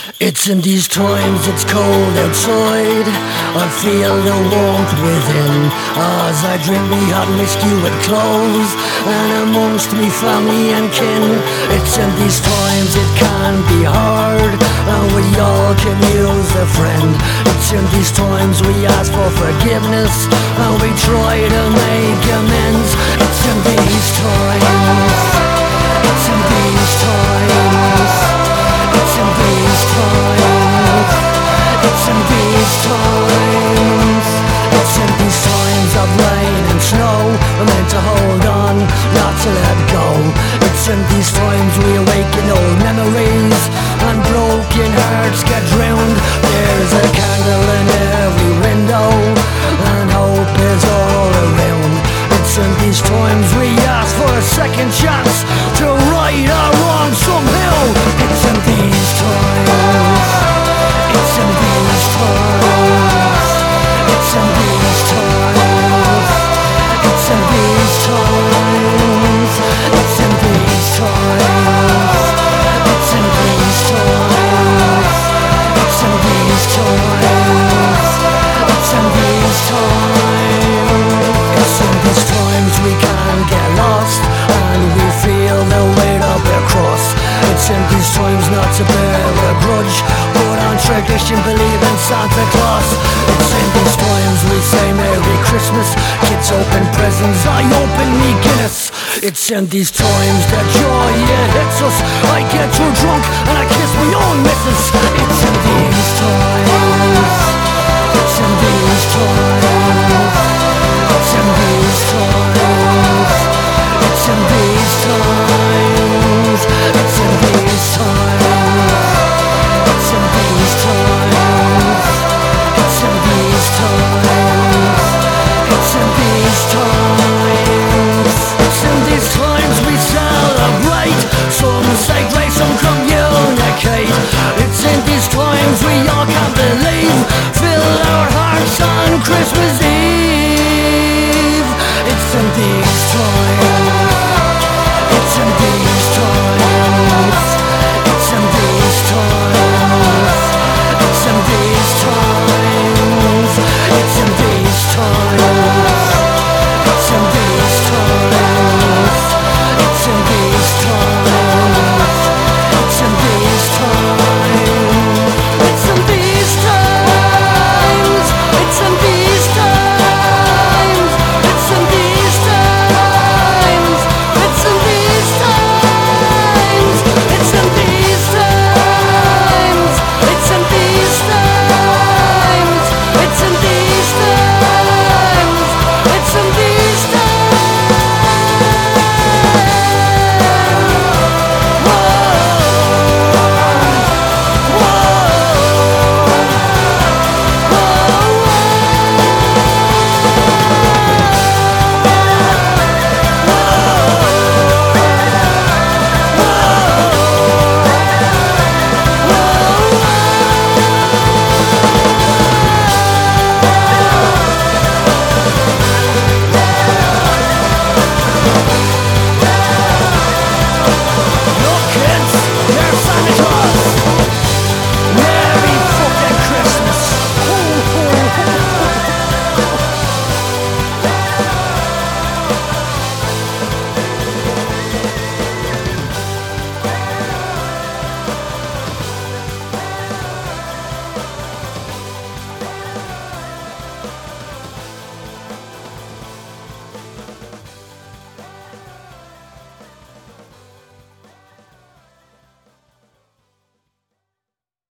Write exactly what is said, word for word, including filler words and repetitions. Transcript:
It's in these times it's cold outside, I feel the warmth within, as I drink me hot whiskey with cloves, and amongst me family and kin. It's in these times it can be hard, and we all can use a friend. It's in these times we ask for forgiveness, and we try to make amends. It's in these times, it's in these times, it's in these times, it's in these times, it's in these times of rain and snow, we're meant to hold on, not to let go. It's in these times we awaken old memories, and broken hearts get drowned. There's a candle in every window, and hope is all around. It's in these times we ask for a second chance to right our wrongs somehow. It's in these times, it's in these times, it's in these times, it's in these times, it's in these times, it's in these times, it's in these times, it's in these times, it's in these times we can get lost, and we feel the weight of their cross. It's in these times not to bear a grudge, put on tradition, believe in Santa Claus. It's in these times we say Merry Christmas, kids open presents, I open me Guinness. It's in these times that joy, it hits us, I get too drunk and I kiss my own missus.